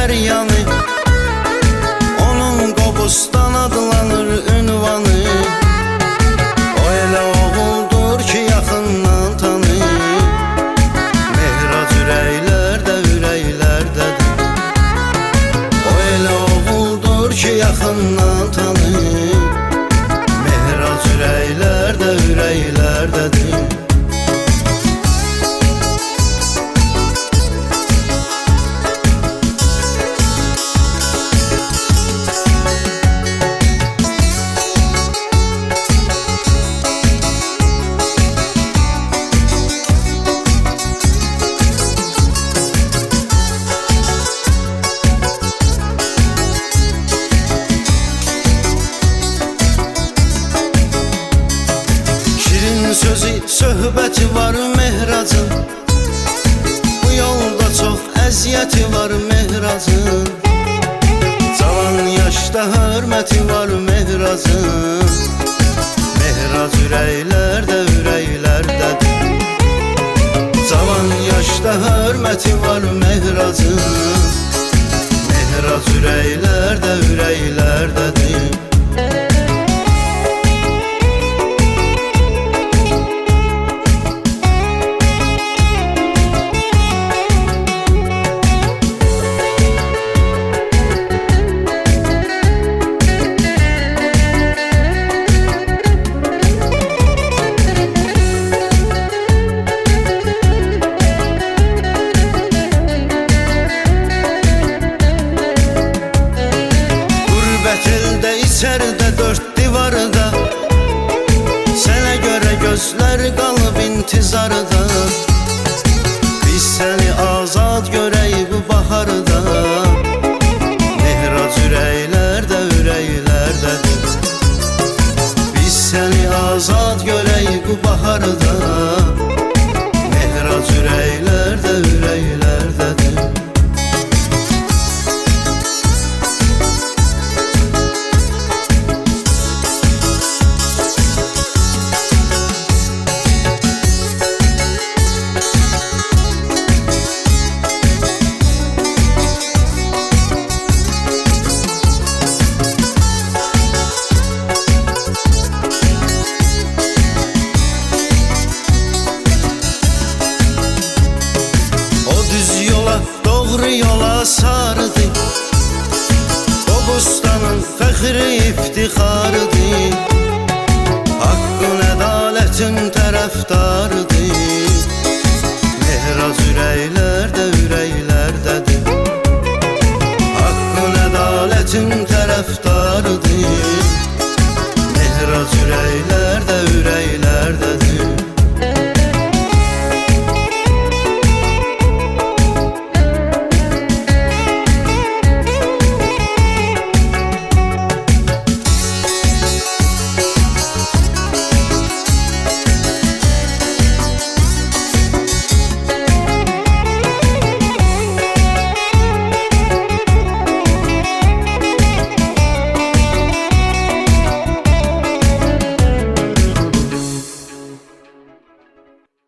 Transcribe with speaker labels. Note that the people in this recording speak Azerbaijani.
Speaker 1: hər yanı, onun Qobustan adlanır ünvanı. O elə oğuldur ki yaxından tanıyır, Mehrac ürəklərdə ürəklərdədir. O elə oğuldur ki yaxından tanıyır, Mehrac ürəklərdə ürəklərdədir. Sözü, söhbəti var Mehracın, bu yolda çox əziyyəti var Mehracın. Cavan yaşda hörməti var Mehracın, Mehrac ürəklərdə ürəklərdədir. Cavan yaşda hörməti var Mehracın, Mehrac ürəklərdə ürəklərdədir. İçəridə dörd divarda, sənə görə gözlər qalıb intizarda. Biz səni azad görək bu baharda, Mehrac ürəklərdə ürəklərdədir. Biz səni azad görək bu baharda, Mehrac ürəklərdə ürəklərdədir. Doğru yola sardı, Qobustanın fəxri iftixarıdır, haqqın ədalətin tərəfdarıdır, Mehrac ürəklərdə ürəklərdədir. Haqqın ədalətin tərəfdarıdır, Mehrac ürəklərdə